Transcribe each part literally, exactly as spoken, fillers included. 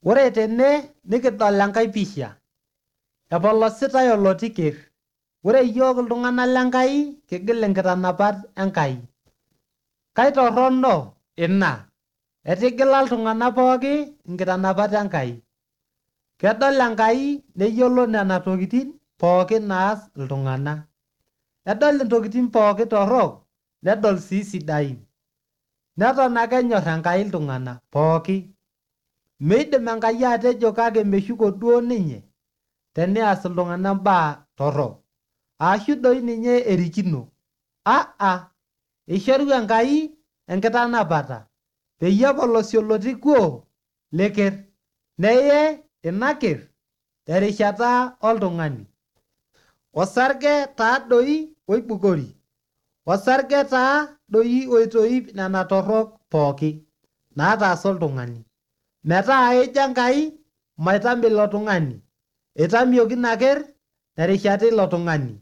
Ore tene nikidol enkai pisha epolositai olotikir. Ore iyiok iltung'anak lenkai kigil inkitanapat enkai. Kaitorono ina. Etigila iltung'anak pooki inkitanapat enkai. Kedol enkai neyiolo nena tokitin pookin naas iltung'anak. Edol intokitin pooki torrok nedol sii sidain. Neton ake enyor enkai iltung'anak pooki. Meidim enkai atejo kake meshuko duo ninye teneas iltung'anak imbaa torrok. Ashu doi ninye erikino. Aa, eishoru enkai enkitanapata peyie epolosie olotikwo lekir. Neye ina kir terishata oltung'ani. Osarge taa doi oibukori. Osarge taa doi oitoip nena torrok pooki naataasa oltung'ani. Metaa ejo enkai maitambio ilo tung'ani. Eitamioki ina kir terishata ilo tung'ani.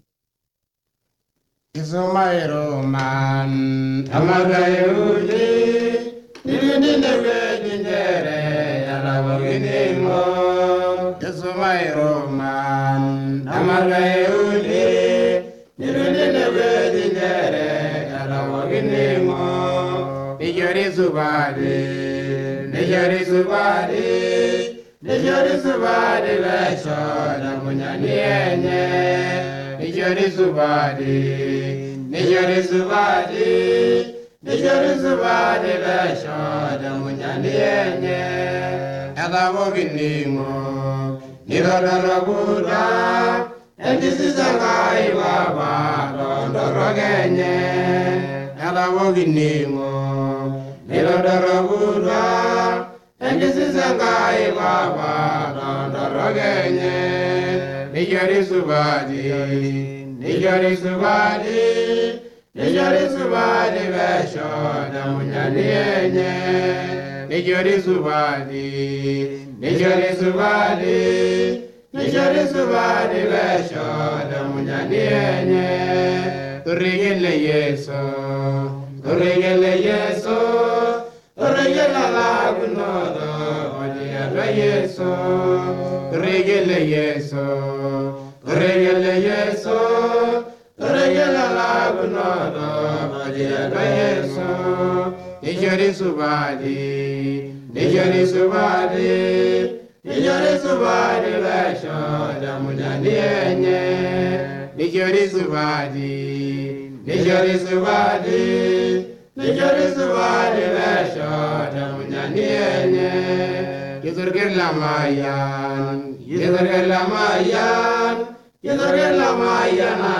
Kisuma Roman amagayudi nibindine wedi njere yalawaginimo. Kisuma Roman amagayudi nibindine wedi njere yalawaginimo. Nijori subadi nijori subadi nijori subadi lesho namunyani enye. Nijori subadi, nijori subadi, nijori subadi lesho damunyani enye. Eda woginimo, nirodorogura, endisisangai baba dondorogenye. Eda woginimo, nirodorogura, endisisangai baba dondorogenye. Nijori subadi, nijori subadi, nijori subadi vesho damunyani enye. Nijori subadi, nijori subadi, nijori subadi vesho damunyani enye. Turigele yeso, turigele yeso, turigele lagunodo, odiadwa yeso. Turigele yeso, turigele yeso, turigele lagunodo, odiadwa yeso. Nijori subadi, nijori subadi, nijori subadi vesho damunyani enye. Nijori subadi, nijori subadi, nijori subadi vesho damunyani enye. Yizurgir lamayan, yizurgir lamayan, yizurgir lamayan